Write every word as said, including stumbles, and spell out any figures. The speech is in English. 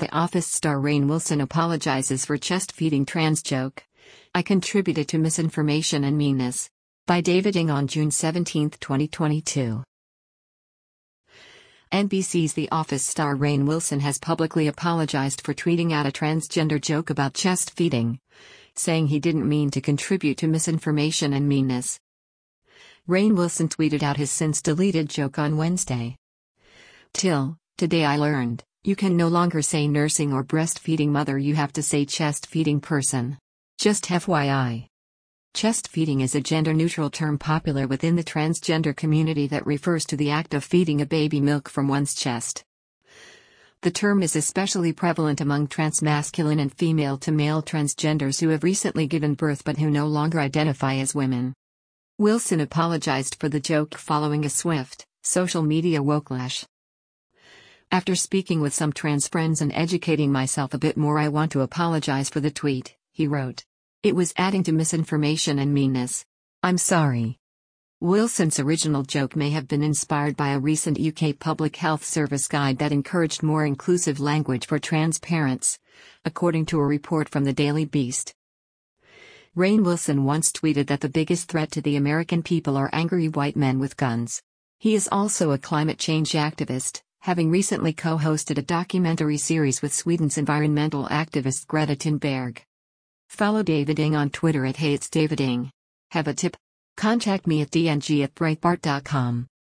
The Office star Rainn Wilson apologizes for chest-feeding trans joke. I contributed to misinformation and meanness. By David Ng on June seventeenth, twenty twenty-two. N B C's The Office star Rainn Wilson has publicly apologized for tweeting out a transgender joke about chest feeding, saying he didn't mean to contribute to misinformation and meanness. Rainn Wilson tweeted out his since-deleted joke on Wednesday. Till, today I learned, you can no longer say nursing or breastfeeding mother, you have to say chest-feeding person. Just F Y I. Chest feeding is a gender-neutral term popular within the transgender community that refers to the act of feeding a baby milk from one's chest. The term is especially prevalent among transmasculine and female-to-male transgenders who have recently given birth but who no longer identify as women. Wilson apologized for the joke following a swift, social media wokelash. After speaking with some trans friends and educating myself a bit more, I want to apologize for the tweet, he wrote. It was adding to misinformation and meanness. I'm sorry. Wilson's original joke may have been inspired by a recent U K Public Health Service guide that encouraged more inclusive language for trans parents, according to a report from the Daily Beast. Rainn Wilson once tweeted that the biggest threat to the American people are angry white men with guns. He is also a climate change activist, having recently co-hosted a documentary series with Sweden's environmental activist Greta Thunberg. Follow David Ng on Twitter at HeyIt'sDavidNg. Have a tip? Contact me at d n g at breitbart dot com.